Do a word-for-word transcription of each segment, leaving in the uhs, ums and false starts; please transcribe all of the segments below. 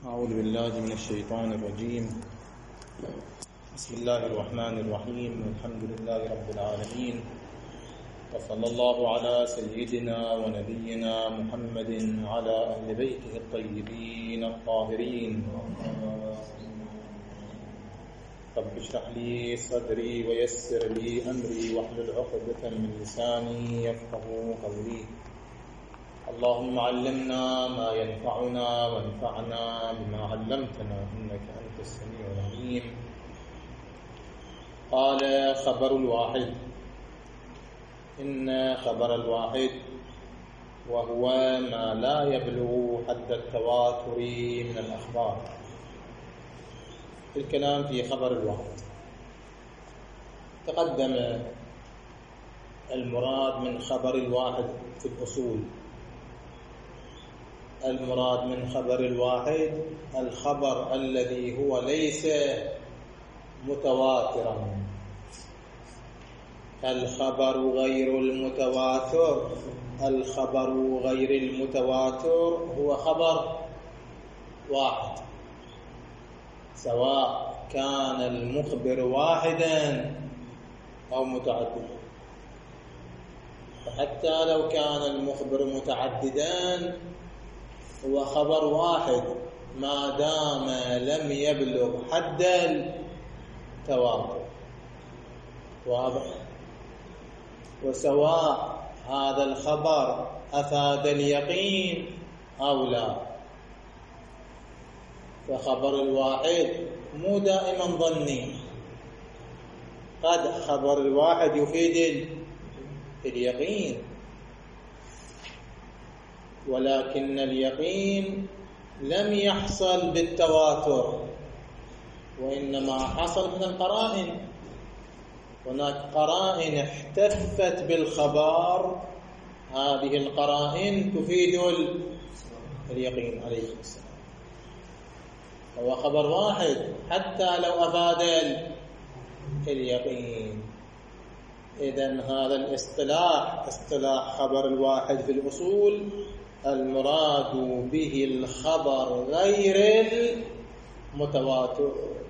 أعوذ بالله من الشيطان الرجيم. بسم الله الرحمن الرحيم. والحمد لله رب العالمين، وصلى الله على سيدنا ونبينا محمد وعلى أهل بيته الطيبين الطاهرين. رب اشرح لي صدري ويسر لي أمري واحلل عقدة من لساني يفقهوا قولي. اللهم علمنا ما ينفعنا وانفعنا بما علمتنا إنك أنت السميع العليم. قال خبر الواحد. إن خبر الواحد وهو ما لا يبلغ حد التواتر من الأخبار. الكلام في خبر الواحد. تقدم المراد من خبر الواحد في الأصول. المراد من خبر الواحد الخبر الذي هو ليس متواترا. الخبر غير المتواتر الخبر غير المتواتر هو خبر واحد، سواء كان المخبر واحدا أو متعددا. فحتى لو كان المخبر متعددا هو خبر واحد ما دام لم يبلغ حد التواتر. واضح؟ وسواء هذا الخبر أفاد اليقين أو لا. فخبر الواحد مو دائما ظني، قد خبر الواحد يفيد اليقين، ولكن اليقين لم يحصل بالتواتر، وإنما حصل من القرائن. هناك قرائن احتفت بالخبر، هذه القرائن تفيد اليقين عليه السلام. هو خبر واحد حتى لو أفاد اليقين. إذن هذا الاصطلاح اصطلاح خبر الواحد في الأصول المراد به الخبر غير المتواتر.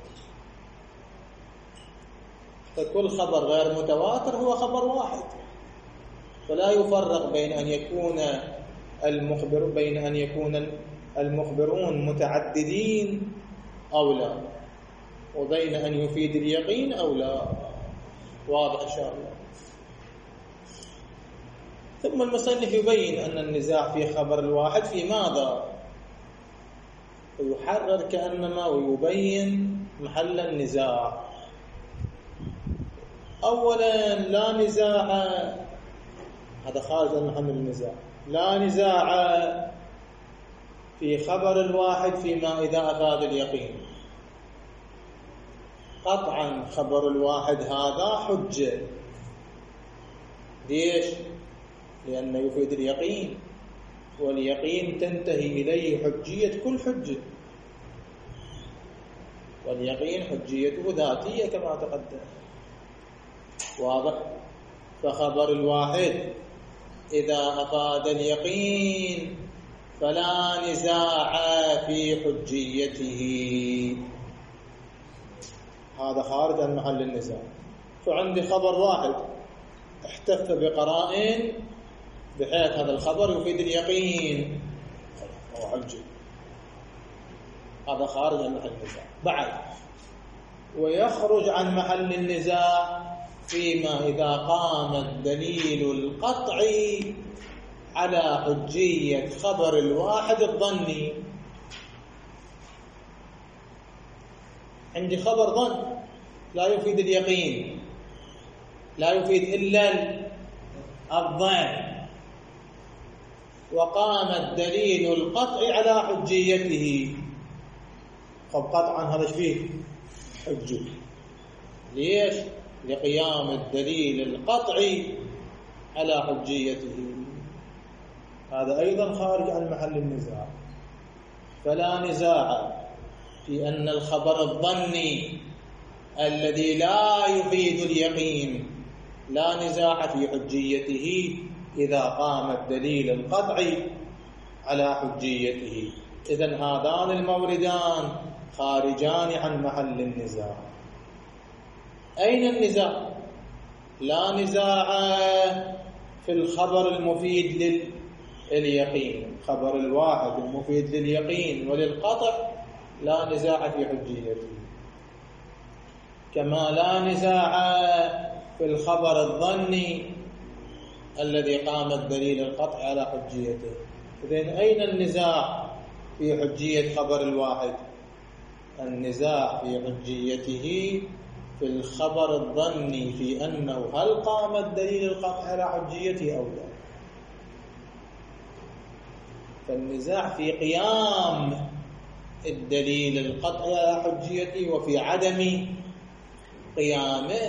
فكل خبر غير متواتر هو خبر واحد، فلا يفرق بين أن يكون المخبر بين أن يكون المخبرون متعددين أو لا، وبين أن يفيد اليقين أو لا. واضح إن شاء الله. ثم المصنف يبين أن النزاع في خبر الواحد في ماذا، ويحرر كأنما ويبين محل النزاع. أولا لا نزاع، هذا خارج عن محل النزاع، لا نزاع في خبر الواحد فيما إذا أفاد اليقين. قطعا خبر الواحد هذا حجة. ليش؟ لأنه يفيد اليقين، واليقين تنتهي إليه حجية كل حجة، واليقين حجيته ذاتية كما تقدم. واضح؟ فخبر الواحد إذا أفاد اليقين فلا نزاع في حجيته. هذا خارج عن محل النزاع. فعندي خبر واحد احتف بقرائن بحيث هذا الخبر يفيد اليقين، هو حجة. هذا خارج عن محل النزاع. بعد ويخرج عن محل النزاع فيما إذا قام الدليل القطعي على حجية خبر الواحد الظني. عندي خبر ظن لا يفيد اليقين، لا يفيد إلا الظن، وقام الدليل القطعي على حجيته. طب قطعا هذا فيه حجة. ليش؟ لقيام الدليل القطعي على حجيته. هذا أيضا خارج عن محل النزاع. فلا نزاع في أن الخبر الظني الذي لا يفيد اليقين لا نزاع في حجيته إذا قام الدليل القطعي على حجيته. إذن هذان الموردان خارجان عن محل النزاع. أين النزاع؟ لا نزاع في الخبر المفيد لليقين، خبر الواحد المفيد لليقين وللقطع لا نزاع في حجيته، كما لا نزاع في الخبر الظني الذي قام الدليل القطع على حجيته. إذن أين النزاع في حجية خبر الواحد؟ النزاع في حجيته في الخبر الظني في أنه هل قام الدليل القطع على حجيته أو لا. فالنزاع في قيام الدليل القطع على حجيته وفي عدم قيامه.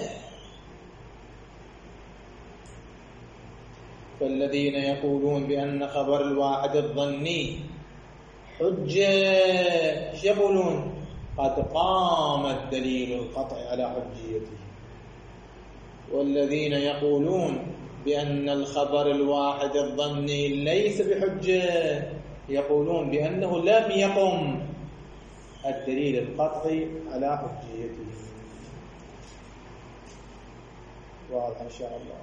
فالذين يقولون بأن خبر الواحد الظني حجة يقولون قد قام الدليل القطع على حجيته، والذين يقولون بأن الخبر الواحد الظني ليس بحجة يقولون بأنه لم يقم الدليل القطعي على حجيته. واضح إن شاء الله.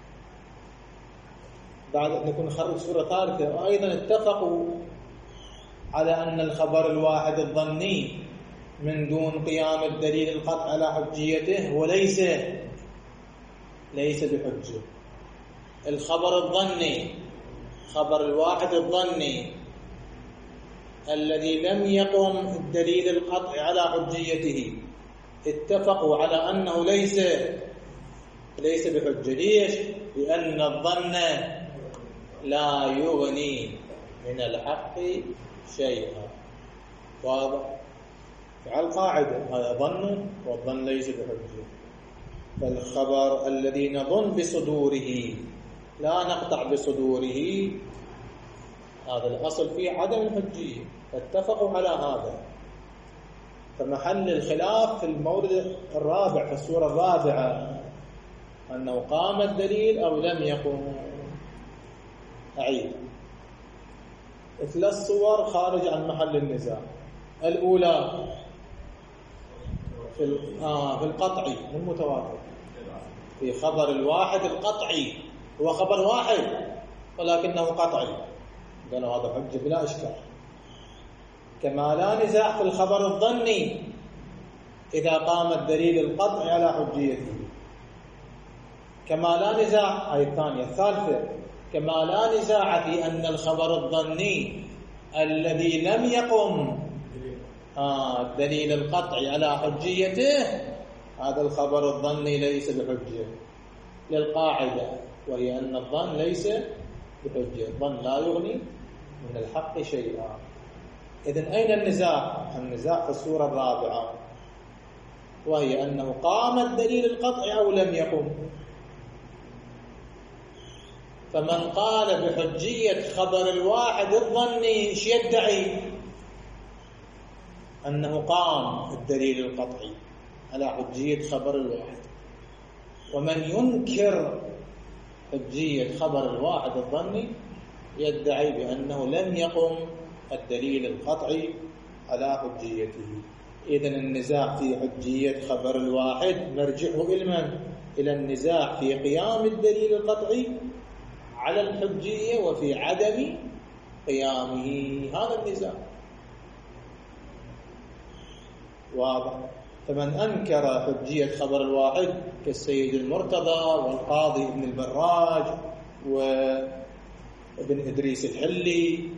بعد أن نكون نخرج سورة ثالثة، وأيضا اتفقوا على أن الخبر الواحد الظني من دون قيام الدليل القطع على حجيته وليس ليس بحجة. الخبر الظني، خبر الواحد الظني الذي لم يقم الدليل القطع على حجيته اتفقوا على أنه ليس ليس بحجة. ليش؟ لأن الظن لا يغني من الحق شيئا. واضح؟ على القاعدة هذا ظن، والظن ليس بحجة. فالخبر الذي نظن بصدوره لا نقطع بصدوره، هذا الأصل فيه عدم الحجية، فاتفقوا على هذا. فمحل الخلاف في المورد الرابع في السورة الرابعة أنه قام الدليل أو لم يقم. أعيد، ثلاث صور خارج عن محل النزاع. الأولى في آه في القطعي المتواتر، في خبر الواحد القطعي، هو خبر واحد ولكنه قطعي، قالوا هذا حجة بلا إشكال. كما لا نزاع في الخبر الظني إذا قام الدليل القطعي على حجيته. كما لا نزاع، هذه الثانية. الثالثة، كما لا نزاع في أن الخبر الظني الذي لم يقم آه الدليل القطعي على حجيته، هذا الخبر الظني ليس بحجة للقاعدة، وهي أن الظن ليس بحجة، الظن لا يغني من الحق شيئا. إذن أين النزاع؟ النزاع في السورة الرابعة، وهي أنه قام الدليل القطعي أو لم يقم. فمن قال بحجية خبر الواحد الظني ايش يدعي؟ أنه قام الدليل القطعي على حجية خبر الواحد. ومن ينكر حجية خبر الواحد الظني يدعي بأنه لم يقم الدليل القطعي على حجيته. إذن النزاع في حجية خبر الواحد مرجعه إلى من؟ إلى النزاع في قيام الدليل القطعي على الحجية وفي عدم قيامه، هذا النزاع. واضح؟ فمن أنكر حجية خبر الواحد كالسيد المرتضى والقاضي ابن البراج وابن إدريس الحلي،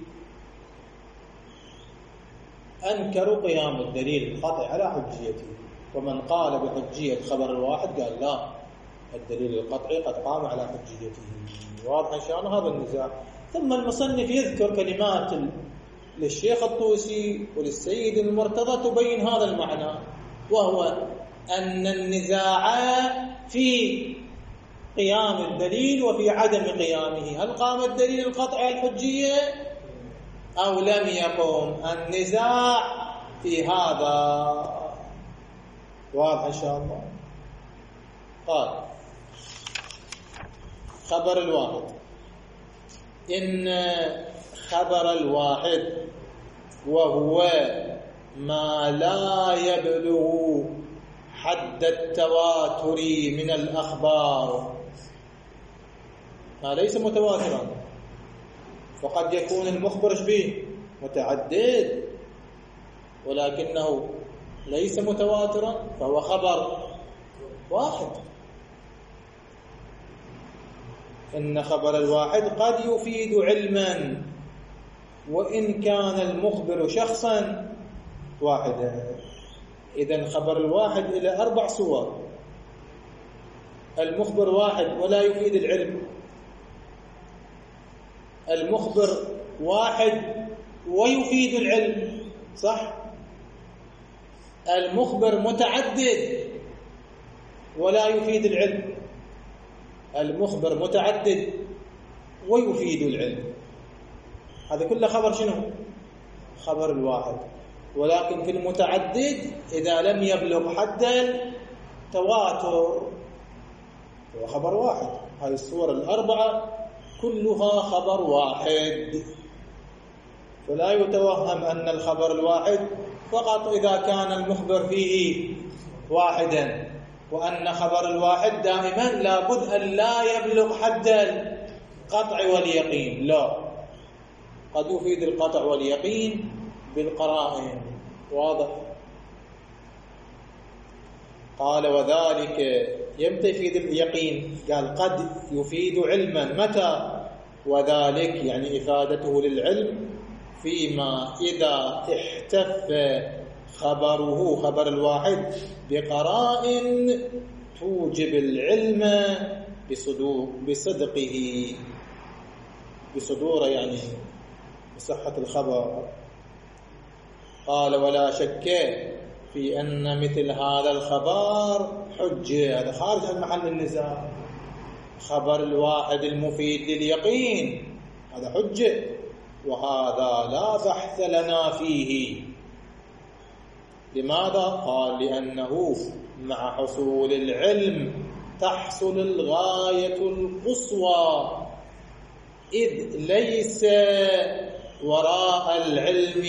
أنكروا قيام الدليل القطعي على حجيته. ومن قال بحجية خبر الواحد قال لا، الدليل القطعي قد قام على حجيته. واضح إن شاء الله هذا النزاع. ثم المصنف يذكر كلمات للشيخ الطوسي وللسيد المرتضى تبين هذا المعنى، وهو أن النزاع في قيام الدليل وفي عدم قيامه. هل قام الدليل القطعي على الحجية أو لم يقم؟ النزاع في هذا. واضح إن شاء الله. قال خبر الواحد، إن خبر الواحد وهو ما لا يبلغ حد التواتر من الأخبار، ما ليس متواترا، فقد يكون المخبر به متعدد ولكنه ليس متواترا فهو خبر واحد. إن خبر الواحد قد يفيد علما وإن كان المخبر شخصا واحدا. إذن خبر الواحد إلى أربع صور: المخبر واحد ولا يفيد العلم، المخبر واحد ويفيد العلم، صح؟ المخبر متعدد ولا يفيد العلم، المخبر متعدد ويفيد العلم. هذا كله خبر شنو؟ خبر الواحد. ولكن في المتعدد إذا لم يبلغ حد التواتر هو خبر واحد. هذه الصور الأربعة كلها خبر واحد، فلا يتوهم أن الخبر الواحد فقط إذا كان المخبر فيه واحدا، وأن خبر الواحد دائما لابد أن لا يبلغ حد القطع واليقين. لا، قد يفيد القطع واليقين بالقرائن. واضح؟ قال وذلك يمتى يفيد اليقين؟ قال قد يفيد علما. متى؟ وذلك يعني إفادته للعلم فيما إذا احتف خبره خبر الواحد بقرائن توجب العلم بصدور بصدقه، بصدوره يعني بصحة الخبر. قال ولا شك في أن مثل هذا الخبر حجة. هذا خارج عن محل النزاع. خبر الواحد المفيد لليقين هذا حجة، وهذا لا بحث لنا فيه. لماذا؟ قال لأنه مع حصول العلم تحصل الغاية القصوى، إذ ليس وراء العلم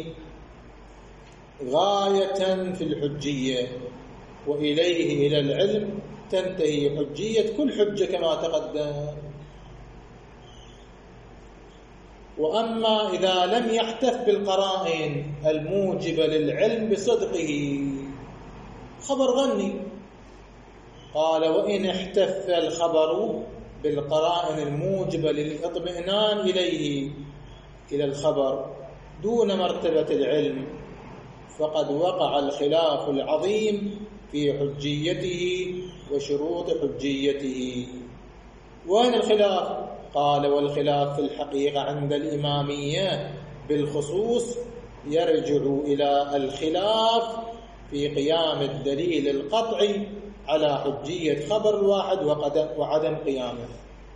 غاية في الحجية، وإليه إلى العلم تنتهي حجية كل حجة كما تقدم. وأما إذا لم يحتف بالقرائن الموجبة للعلم بصدقه خبر ظني. قال وإن احتف الخبر بالقرائن الموجبة للاطمئنان إليه إلى الخبر دون مرتبة العلم فقد وقع الخلاف العظيم في حجيته وشروط حجيته. وين الخلاف؟ قال والخلاف في الحقيقة عند الإمامية بالخصوص يرجع إلى الخلاف في قيام الدليل القطعي على حجية خبر الواحد وعدم قيامه.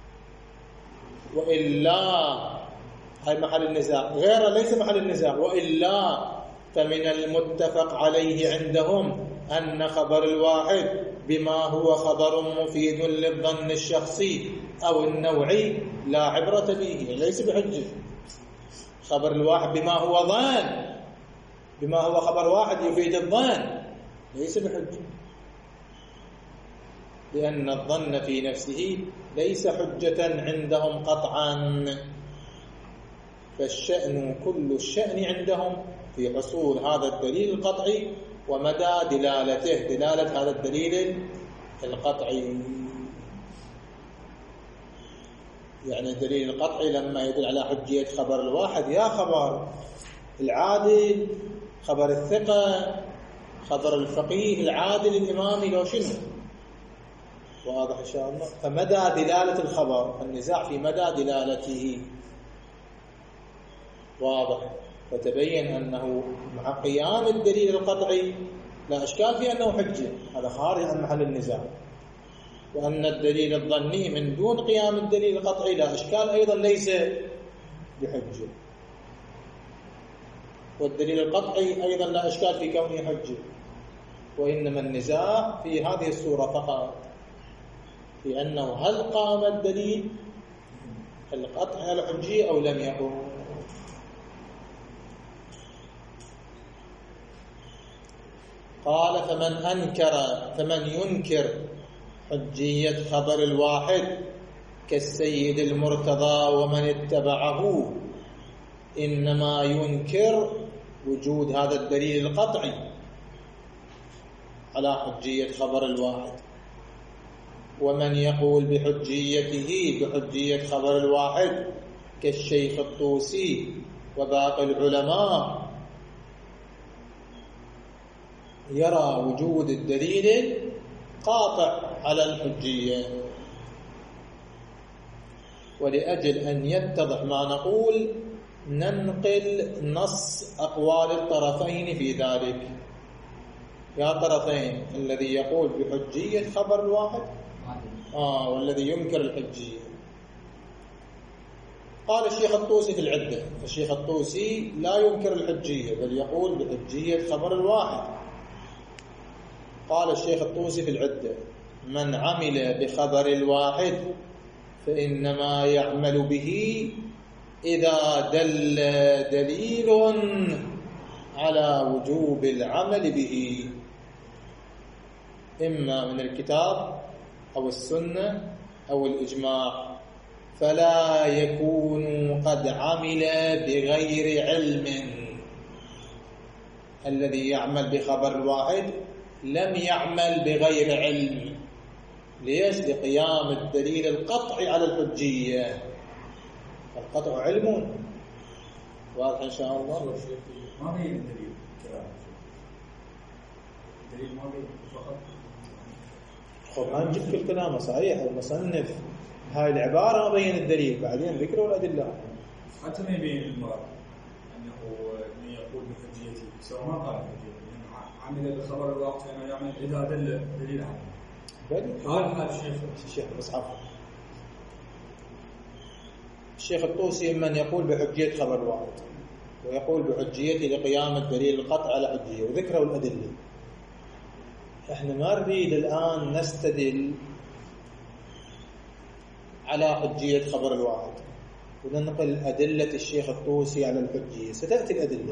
وإلا هاي محل النزاع، غير ليس محل النزاع. وإلا فمن المتفق عليه عندهم أن خبر الواحد بما هو خبر مفيد للظن الشخصي أو النوعي لا عبرة به، ليس بحجة. خبر الواحد بما هو ظن، بما هو خبر واحد يفيد الظن، ليس بحجة، لأن الظن في نفسه ليس حجة عندهم قطعا. فالشأن كل الشأن عندهم في حصول هذا الدليل القطعي ومدى دلالته، دلالة هذا الدليل القطعي. يعني الدليل القطعي لما يدل على حجية خبر الواحد يا خبر العادل، خبر الثقة، خبر الفقيه العادل الإمامي لو شنو. واضح إن شاء الله؟ فمدى دلالة الخبر، النزاع في مدى دلالته. واضح؟ فتبين أنه مع قيام الدليل القطعي لا إشكال في أنه حجة، هذا خارج عن محل النزاع. وأن الدليل الظني من دون قيام الدليل القطعي لا إشكال أيضا ليس بحجة. والدليل القطعي أيضا لا إشكال في كونه حجة. وإنما النزاع في هذه الصورة فقط، في أنه هل قام الدليل القطعي على الحجية أو لم يقم. قال فمن أنكر فمن ينكر حجية خبر الواحد كالسيد المرتضى ومن اتبعه إنما ينكر وجود هذا الدليل القطعي على حجية خبر الواحد. ومن يقول بحجيته بحجية خبر الواحد كالشيخ الطوسي وباقي العلماء يرى وجود الدليل قاطع على الحجية. ولأجل أن يتضح ما نقول ننقل نص أقوال الطرفين في ذلك. يا طرفين، الذي يقول بحجية خبر الواحد آه والذي ينكر الحجية. قال الشيخ الطوسي في العدة، الشيخ الطوسي لا ينكر الحجية بل يقول بحجية خبر الواحد. قال الشيخ الطوسي في العدة: من عمل بخبر الواحد فإنما يعمل به إذا دل دليل على وجوب العمل به إما من الكتاب أو السنة أو الإجماع، فلا يكون قد عمل بغير علم. الذي يعمل بخبر الواحد لم يعمل بغير علم. ليش؟ لقيام الدليل القطعي على الحجية. القطع علم. واضح إن شاء الله؟ ما بين الدليل كلام الدليل ما بين فقط. خب ما نجيب كل كلامه صحيح. المصنف هاي العبارة ما بين الدليل، بعدين ذكروا الأدلة. حتى ما يبين المراد أنه من يقول بحجيته سواء ما قال بحجيته عمل بالخبر الواقع أنه يعمل إذا دل دليل عنه. قال هذا الشيخ الشيخ مصعب الشيخ الطوسي من يقول بحجية خبر واحد ويقول بحجيته لقيام الدليل القطع على حجية، وذكروا الأدلة. احنا ما نريد الآن نستدل على حجية خبر الواحد وننقل أدلة الشيخ الطوسي على الحجية، ستأتي الأدلة.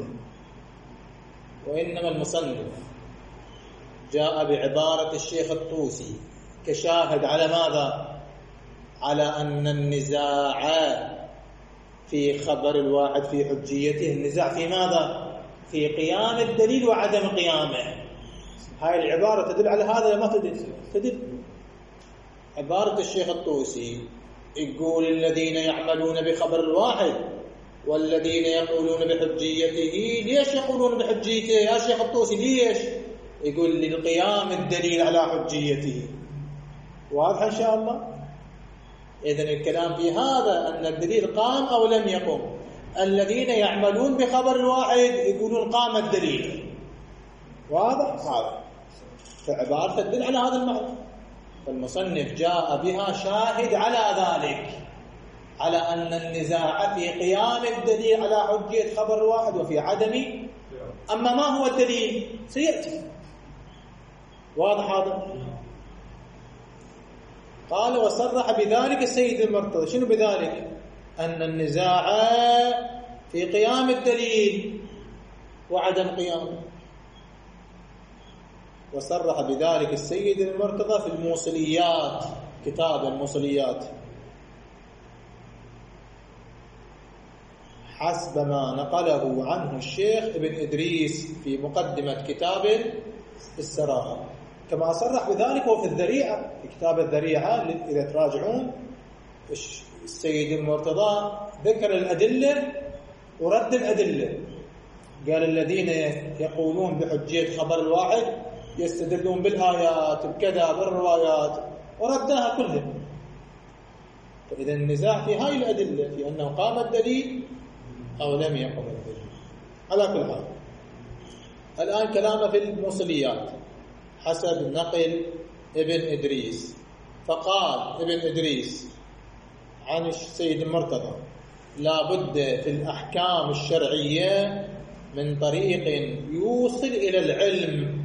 وإنما المصنف جاء بعبارة الشيخ الطوسي كشاهد على ماذا؟ على أن النزاع في خبر الواحد في حجيته النزاع في ماذا؟ في قيام الدليل وعدم قيامه. هاي العبارة تدل على هذا ما تدل؟ تدل. عبارة الشيخ الطوسي يقول الذين يعملون بخبر الواحد والذين يقولون بحجيته. ليش يقولون بحجيته يا شيخ الطوسي؟ ليش؟ يقول للقيام الدليل على حجيته. واضح إن شاء الله؟ إذن الكلام في هذا أن الدليل قام أو لم يقم. الذين يعملون بخبر الواحد يقولون قام الدليل. واضح؟ هذا فعبارة تدل على هذا المعنى. فالمصنف جاء بها شاهد على ذلك، على أن النزاع في قيام الدليل على حجية خبر الواحد وفي عدم. أما ما هو الدليل سيأتي. واضح هذا؟ قال وصرح بذلك السيد المرتضى. شنو بذلك؟ أن النزاع في قيام الدليل وعدم قيامه. وصرح بذلك السيد المرتضى في الموصليات، كتاب الموصليات، حسب ما نقله عنه الشيخ ابن إدريس في مقدمة كتاب السراء، كما صرح بذلك وفي الذريعة، في كتاب الذريعة إذا تراجعون السيد المرتضى ذكر الأدلة ورد الأدلة. قال الذين يقولون بحجية خبر الواحد يستدلون بالآيات بكذا بالروايات، وردها كلها. فإذا النزاع في هاي الأدلة في أنه قام الدليل أو لم يقم الدليل. على كل حال الآن كلامه في الموصليات حسب نقل ابن إدريس. فقال ابن إدريس عن السيد المرتضى: لا بد في الأحكام الشرعية من طريق يوصل إلى العلم.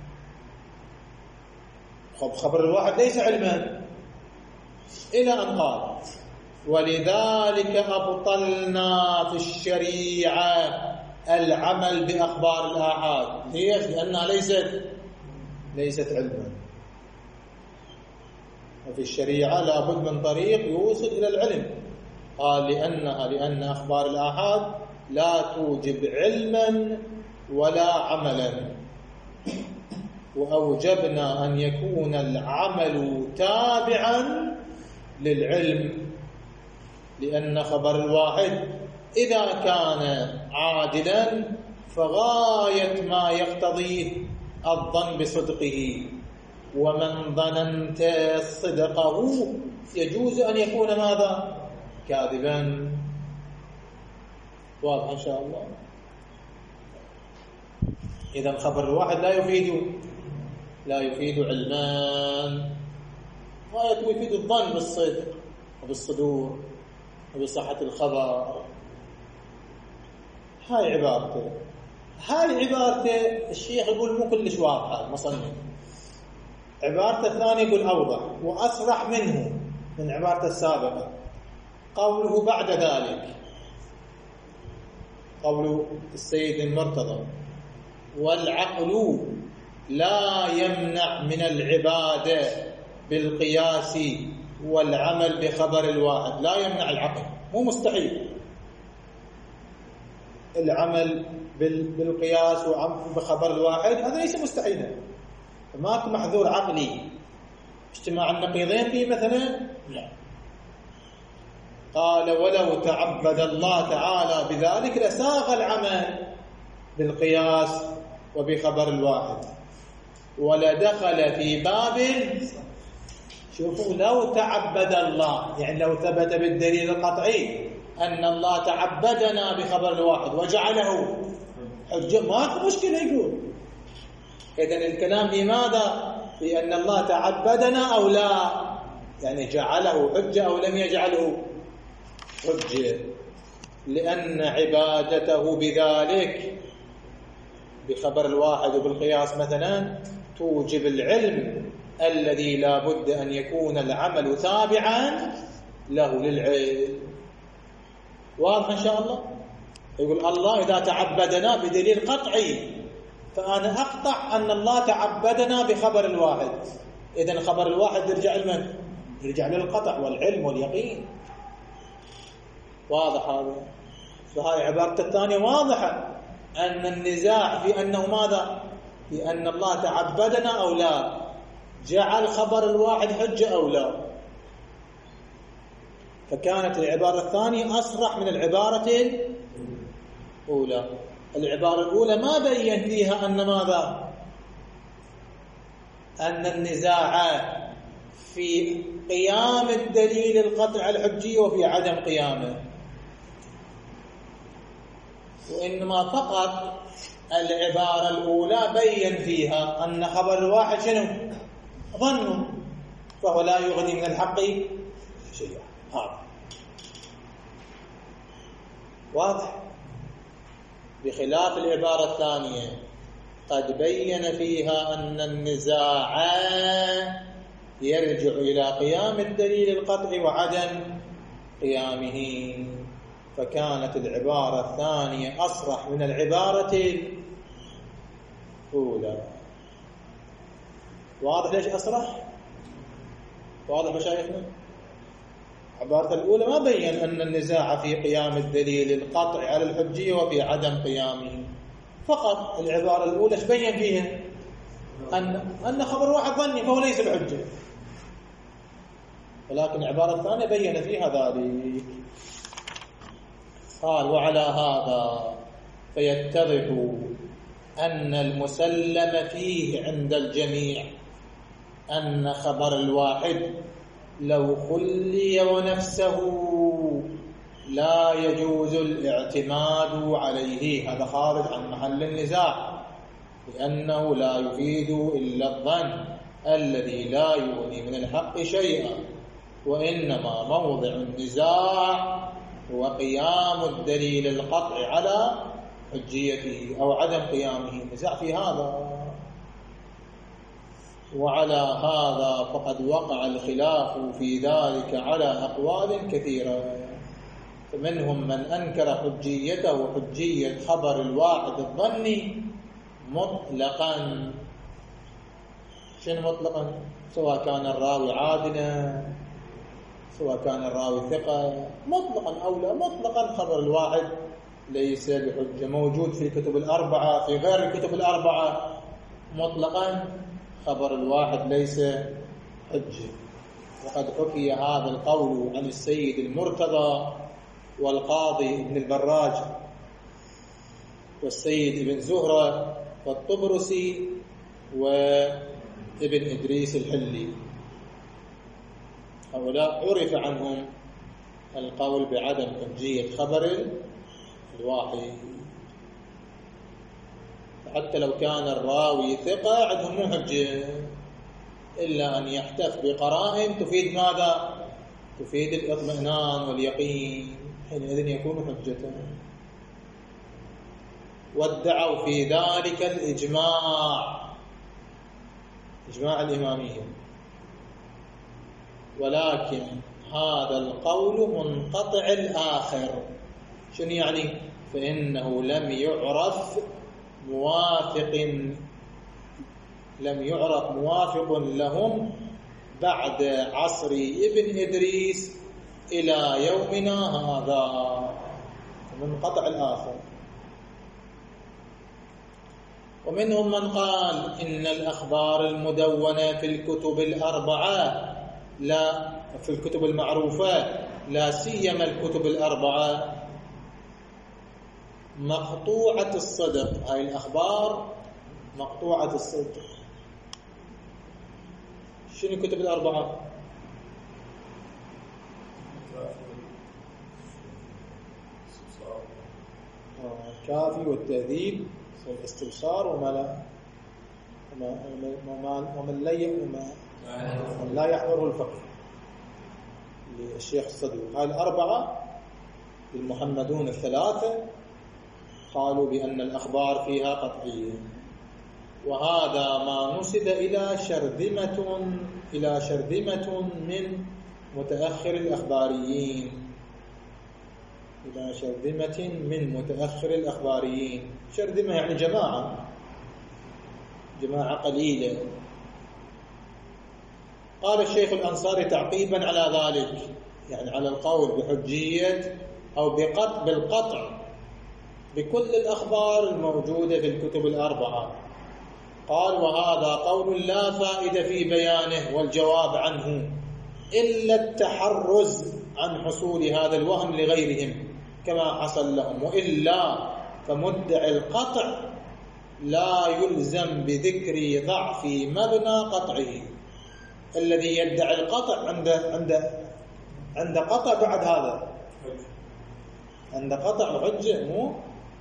خبر الواحد ليس علما، إلى أن قال: ولذلك أبطلنا في الشريعة العمل بأخبار الآحاد. ليش؟ لأنها ليست ليست علما. وفي الشريعة لابد من طريق يوصل إلى العلم. قال لأنها لأن أخبار الآحاد لا توجب علما ولا عملا، وأوجبنا أن يكون العمل تابعا للعلم، لأن خبر الواحد إذا كان عادلا فغاية ما يقتضيه الظن بصدقه، ومن ظننت صدقه يجوز أن يكون ماذا؟ كاذبا. واضح إن شاء الله. إذا خبر الواحد لا يفيد لا يفيد علمان، غايته يفيد الظن بالصدق وبالصدور وبصحة الخبر. هاي عبارته هاي عبارته الشيخ يقول مو كلش واضحة المصنف. عبارته الثانية يقول أوضح وأصرح منه من عبارته السابقة. قوله بعد ذلك، قول السيد المرتضى: والعقل لا يمنع من العبادة بالقياس والعمل بخبر الواحد. لا يمنع العقل، مو مستحيل العمل بالقياس وبخبر الواحد، هذا ليس مستحيلا. ماكو محذور عقلي اجتماع النقيضين فيه مثلا، لا. قال: ولو تعبد الله تعالى بذلك لساغ العمل بالقياس وبخبر الواحد، ولدخل في باب. شوفوا، لو تعبد الله يعني لو ثبت بالدليل القطعي أن الله تعبدنا بخبر الواحد وجعله حجة، ماكو مشكلة. يقول إذن الكلام لماذا؟ لأن الله تعبدنا أو لا، يعني جعله حجة أو لم يجعله حجة، لأن عبادته بذلك بخبر الواحد وبالقياس مثلا توجب العلم الذي لا بد أن يكون العمل تابعا له للعلم. واضح إن شاء الله؟ يقول الله إذا تعبدنا بدليل قطعي فأنا أقطع أن الله تعبدنا بخبر الواحد. إذن خبر الواحد يرجع لمن؟ يرجع للقطع والعلم واليقين. واضح هذا؟ فهذه عبارة الثانية واضحة أن النزاع في أنه ماذا؟ في أن الله تعبدنا أو لا، جعل خبر الواحد حجة أو لا. فكانت العبارة الثانية أصرح من العبارة الأولى. العبارة الأولى ما بين فيها أن ماذا؟ أن النزاع في قيام الدليل القطع الحجي وفي عدم قيامه، وإنما فقط العبارة الأولى بين فيها أن خبر الواحد شنو؟ ظنه، فهو لا يغني من الحق شيئا. هذا واضح. بخلاف العبارة الثانية قد بين فيها أن النزاع يرجع إلى قيام الدليل القطعي وعدم قيامه، فكانت العبارة الثانية أصرح من العبارة الأولى. واضح ليش أصرح؟ واضح مشايخنا؟ العبارة الأولى ما بين أن النزاع في قيام الدليل القطعي على الحجية وفي عدم قيامه، فقط العبارة الأولى ايش بين فيها؟ أن أن خبر واحد ظني فهو ليس بحجة، ولكن العبارة الثانية بين فيها ذلك. قال: وعلى هذا فيتضح أن المسلم فيه عند الجميع أن خبر الواحد لو خلي ونفسه لا يجوز الاعتماد عليه. هذا خارج عن محل النزاع، لأنه لا يفيد إلا الظن الذي لا يغني من الحق شيئا، وإنما موضع النزاع هو قيام الدليل القطعي على حجيته أو عدم قيامه. النزاع في هذا. وعلى هذا فقد وقع الخلاف في ذلك على أقوال كثيرة، فمنهم من أنكر حجيته وحجية خبر الواحد الظني مطلقا، شنو مطلقا؟ سواء كان الراوي عادلا، سواء كان الراوي ثقة، مطلقا أو لا، مطلقا خبر الواحد ليس بحجة. موجود في الكتب الأربعة، في غير الكتب الأربعة، مطلقا خبر الواحد ليس حجة. وقد حكي هذا القول عن السيد المرتضى والقاضي ابن البراج والسيد ابن زهرة والطبرسي وابن إدريس الحلي. هؤلاء عرف عنهم القول بعدم حجية خبر الواحد، حتى لو كان الراوي ثقة عندهم مو حجة، إلا أن يحتف بقرائن تفيد ماذا؟ تفيد الاطمئنان واليقين، حينئذ يكون حجة. وادعوا في ذلك الإجماع، إجماع الإمامية، ولكن هذا القول منقطع الآخر. شنو يعني؟ فإنه لم يعرف موافق لم يعرف موافق لهم بعد عصر ابن إدريس إلى يومنا هذا، منقطع الآخر. ومنهم من قال إن الأخبار المدونة في الكتب الأربعة، لا في الكتب المعروفة، لا سيما الكتب الأربعة، مقطوعة الصدق. هاي الأخبار مقطوعة الصدق. شنو الكتب الأربعة؟ الكافي والتهذيب والاستبصار وما لا وما ومن لا ومن لا يحضره الفقه للشيخ الصدوق. هاي الأربعة المحمدون الثلاثة قالوا بأن الأخبار فيها قطعية، وهذا ما نسب إلى شرذمة إلى شرذمة من متأخر الأخباريين إلى شرذمة من متأخر الأخباريين. شرذمة يعني جماعة جماعة قليلة. قال الشيخ الأنصاري تعقيبا على ذلك، يعني على القول بحجية أو بقطع بالقطع بكل الأخبار الموجودة في الكتب الأربعة، قال: وهذا قول لا فائدة في بيانه والجواب عنه إلا التحرز عن حصول هذا الوهم لغيرهم كما حصل لهم، وإلا فمدعي القطع لا يلزم بذكر ضعف مبنى قطعه. الذي يدعي القطع عند عند عند قطع بعد هذا عند قطع وحجة، مو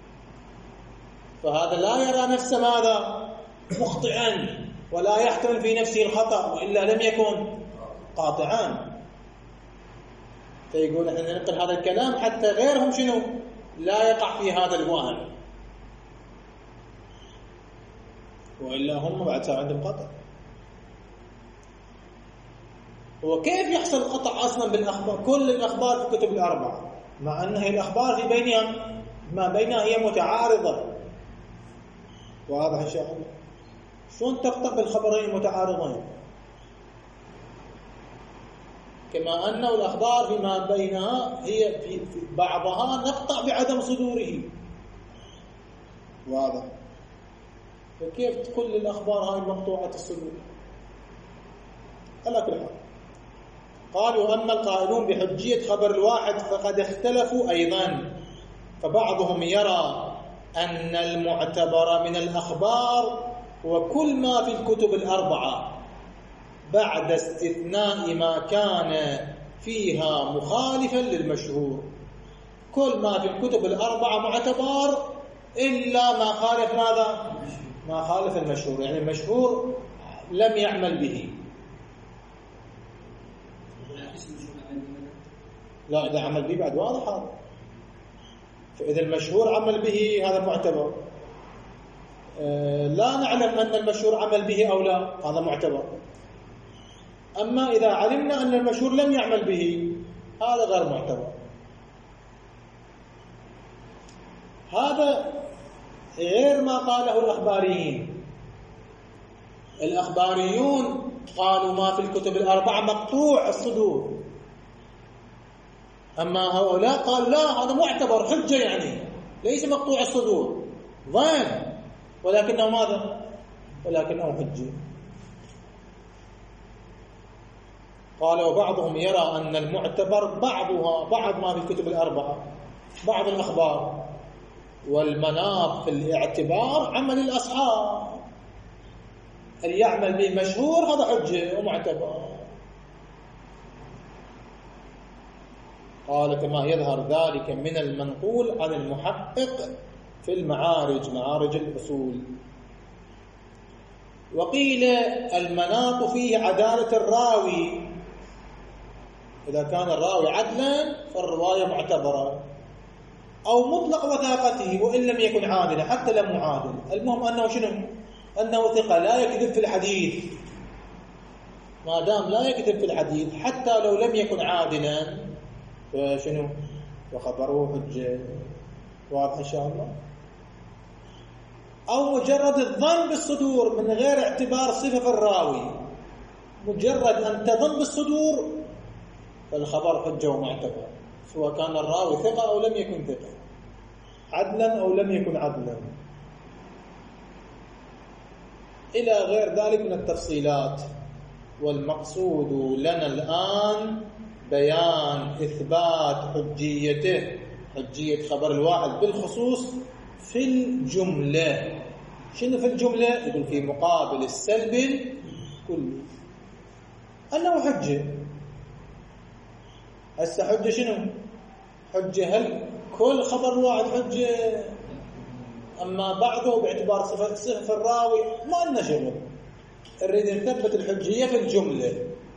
فهذا لا يرى نفسه ماذا مخطئا ولا يحتمل في نفسه الخطأ، وإلا لم يكن قاطعا. فيقول احنا ننقل هذا الكلام حتى غيرهم شنو لا يقع في هذا الوهم، وإلا هم بعد صار عندهم قطع. وكيف يحصل قطع أصلا بالأخبار؟ كل الأخبار في الكتب الأربعة، مع أن هي الأخبار في بينها ما بينها هي متعارضة. واضح إن شاء الله؟ شلون تقطع بالخبرين المتعارضين؟ كما أن الأخبار فيما بينها هي في بعضها نقطع بعدم صدوره. واضح؟ فكيف كل الأخبار هاي مقطوعة الصدور؟ على كل حال، قالوا: أما القائلون بحجية خبر الواحد فقد اختلفوا أيضا، فبعضهم يرى أن المعتبر من الأخبار وكل ما في الكتب الأربعة بعد استثناء ما كان فيها مخالفا للمشهور. كل ما في الكتب الأربعة معتبر إلا ما خالف ماذا؟ ما خالف المشهور، يعني المشهور لم يعمل به. لا، إذا عمل به بعد واضح هذا. فإذا المشهور عمل به هذا معتبر. أه لا نعلم أن المشهور عمل به أو لا، هذا معتبر. أما إذا علمنا أن المشهور لم يعمل به هذا غير معتبر. هذا غير ما قاله الأخباريين. الأخباريون قالوا ما في الكتب الأربعة مقطوع الصدور، أما هؤلاء قالوا لا هذا معتبر حجة، يعني ليس مقطوع الصدور، ظن ولكنه ماذا؟ ولكنه حجة. قال وبعضهم يرى أن المعتبر بعضها بعض ما في الكتب الأربعة، بعض الأخبار، والمناط في الاعتبار عمل الأصحاب، اللي يعمل به مشهور هذا حجة ومعتبر. قال كما يظهر ذلك من المنقول عن المحقق في المعارج، معارج الأصول. وقيل المناط فيه عدالة الراوي، إذا كان الراوي عدلا فالرواية معتبرة، أو مطلق وثاقته وإن لم يكن عادلا حتى لم معادل، المهم أنه شنو؟ أنه ثقة لا يكذب في الحديث، ما دام لا يكذب في الحديث حتى لو لم يكن عادلا فشنو؟ وخبره حجة. واضح إن شاء الله؟ أو مجرد الظن بالصدور من غير اعتبار صفة في الراوي، مجرد أن تظن بالصدور فالخبر حجة ومعتبر، سواء كان الراوي ثقة أو لم يكن ثقة، عدلا أو لم يكن عدلا، إلى غير ذلك من التفصيلات. والمقصود لنا الآن بيان إثبات حجيته، حجية خبر الواحد بالخصوص في الجملة. شنو في الجملة؟ يقول في مقابل السلب الكلي أنه حجة. هسه حجة شنو؟ حجة هل كل خبر واحد حجة؟ أما بعضه باعتبار صفة صفة الراوي ما لنا شغل، نريد نثبت الحجية في الجملة.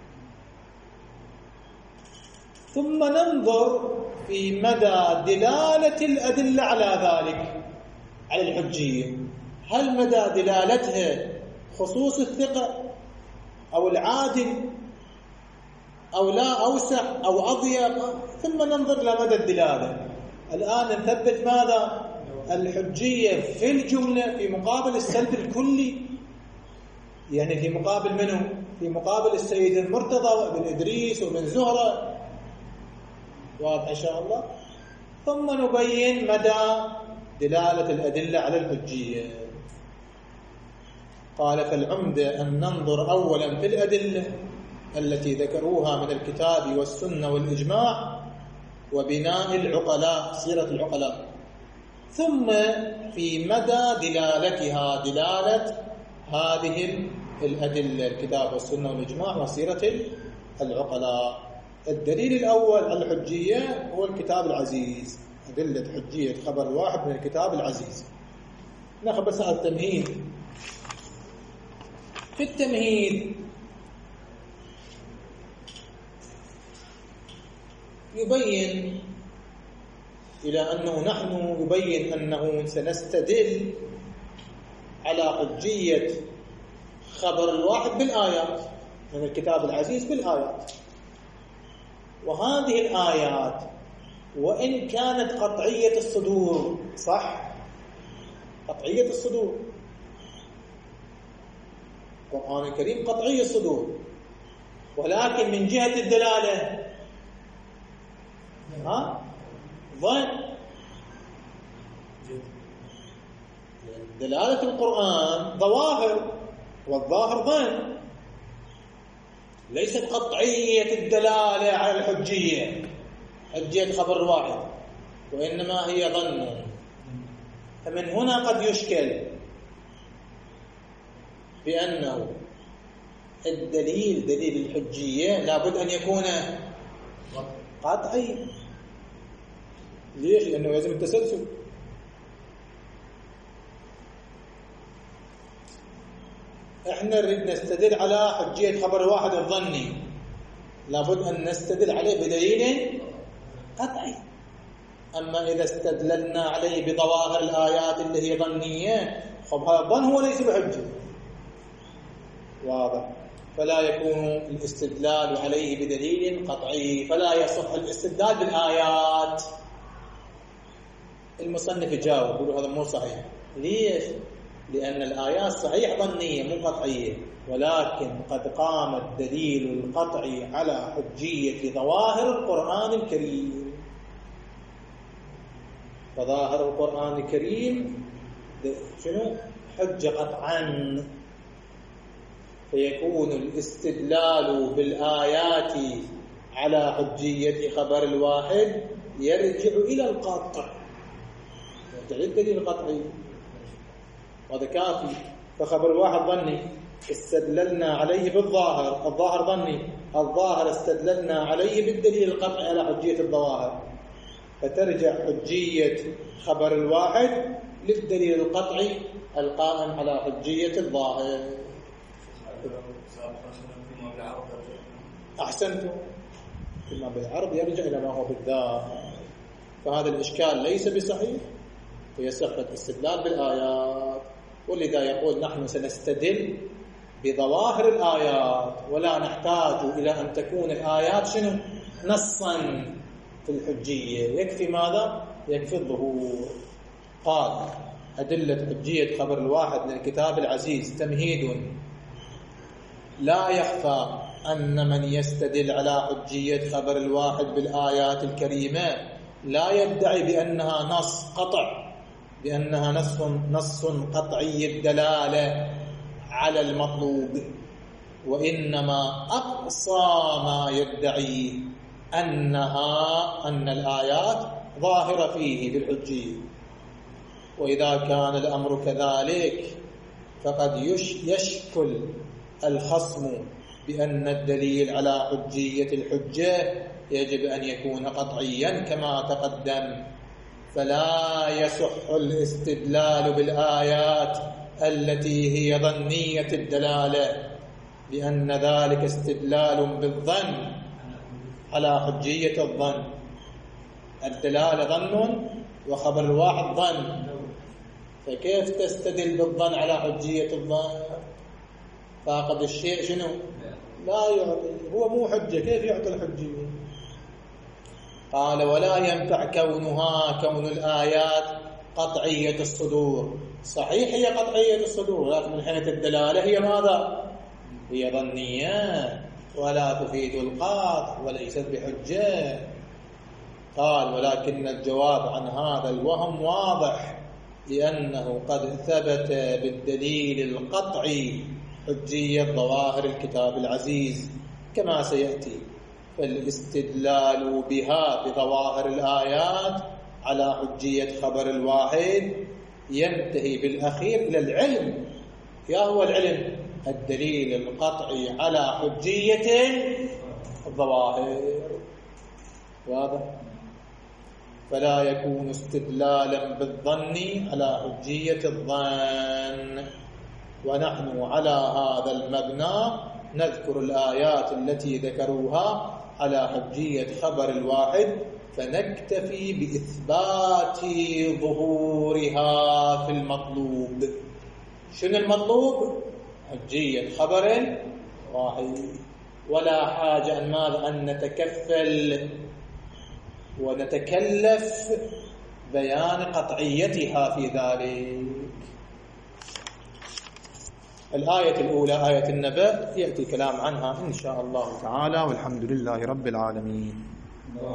ثم ننظر في مدى دلالة الأدلة على ذلك، على الحجية، هل مدى دلالتها خصوص الثقة أو العادل أو لا أوسع أو أضيق، ثم ننظر إلى مدى الدلالة. الآن نثبت ماذا؟ الحجية في الجملة في مقابل السلب الكلي، يعني في مقابل منه؟ في مقابل السيد المرتضى وابن إدريس وابن زهرة. واضح إن شاء الله؟ ثم نبين مدى دلالة الأدلة على الحجية. قال فالعمدة أن ننظر أولا في الأدلة التي ذكروها من الكتاب والسنة والإجماع وبناء العقلاء، سيرة العقلاء، ثم في مدى دلالتها، دلالة هذه الأدلة الكتاب والسنة والإجماع وسيرة العقلاء. الدليل الأول على الحجية هو الكتاب العزيز، أدلة حجية خبر واحد من الكتاب العزيز. ناخذ بس على التمهيد. في التمهيد يبين إلى أنه نحن يبين أنه سنستدل على حجية خبر الواحد بالآيات من الكتاب العزيز بالآيات. وهذه الآيات وإن كانت قطعية الصدور، صح؟ قطعية الصدور، القرآن الكريم قطعي الصدور، ولكن من جهة الدلالة ها ظن. دلالة القرآن ظواهر، والظاهر ظن، ليست قطعية الدلالة على الحجية، حجية خبر واحد، وإنما هي ظن. فمن هنا قد يشكل بأنه الدليل دليل الحجية لابد أن يكون قطعي. ليش؟ لأنه يلزم التسلسل. احنا نريد نستدل على حجية خبر واحد الظني، لابد أن نستدل عليه بدليل قطعي. أما إذا استدللنا عليه بظواهر الآيات اللي هي ظنية، خب هذا الظن هو ليس بحجة. واضح؟ فلا يكون الاستدلال عليه بدليل قطعي، فلا يصح الاستدلال بالآيات. المصنف يجاوب يقول هذا مو صحيح. ليش؟ لأن الآيات صحيح ظنية مو قطعية، ولكن قد قام الدليل القطعي على حجية ظواهر القرآن الكريم. فظاهر القرآن الكريم شنو؟ حجة قطعا، فيكون الاستدلال بالآيات على حجية خبر الواحد يرجع إلى القطع، يرجع للدليل القطعي، وهذا كافي. فخبر الواحد ظني استدللنا عليه بالظاهر، الظاهر ظني، الظاهر استدللنا عليه بالدليل القطعي على حجية الظواهر، فترجع حجية خبر الواحد للدليل القطعي القائم على حجية الظاهر. أحسنتم، فيما بالعرض يرجع إلى ما هو بالذات. فهذا الإشكال ليس بصحيح، ويصح الاستدلال بالآيات. ولذا يقول نحن سنستدل بظواهر الآيات، ولا نحتاج إلى أن تكون الآيات شنو؟ نصا في الحجية، يكفي ماذا؟ يكفي الظهور. قال أدلة حجية خبر الواحد للكتاب العزيز تمهيد. لا يخفى أن من يستدل على حجية خبر الواحد بالآيات الكريمة لا يدعي بأنها نص قطع، بأنها نص نص قطعي الدلالة على المطلوب، وإنما أقصى ما يدعي أنها أن الآيات ظاهرة فيه بالحجية. وإذا كان الأمر كذلك فقد يشكل الخصم بأن الدليل على حجية الحجة يجب أن يكون قطعيا كما تقدم، فلا يصح الاستدلال بالآيات التي هي ظنية الدلالة، لأن ذلك استدلال بالظن على حجية الظن. الدلالة ظن وخبر الواحد ظن، فكيف تستدل بالظن على حجية الظن؟ فاقد الشيء شنو؟ لا يعطي، هو مو حجة، كيف يعطي الحجية؟ قال ولا ينفع كونها كون الآيات قطعية الصدور. صحيح هي قطعية الصدور، لكن من حيث الدلالة هي ماذا؟ هي ظنية ولا تفيد القطع وليست بحجة. قال ولكن الجواب عن هذا الوهم واضح، لأنه قد ثبت بالدليل القطعي حجية ظواهر الكتاب العزيز كما سيأتي. فالاستدلال بها بظواهر الآيات على حجية خبر الواحد ينتهي بالأخير إلى العلم. يا هو العلم؟ الدليل القطعي على حجية الظواهر. واضح؟ فلا يكون استدلالا بالظن على حجية الظن. ونحن على هذا المبنى نذكر الآيات التي ذكروها على حجية خبر الواحد، فنكتفي بإثبات ظهورها في المطلوب. شنو المطلوب؟ حجية خبر واحد، ولا حاجة أن ماذا؟ أن نتكفل ونتكلف بيان قطعيتها في ذلك. الآية الأولى آية النبأ يأتي كلام عنها إن شاء الله تعالى، والحمد لله رب العالمين.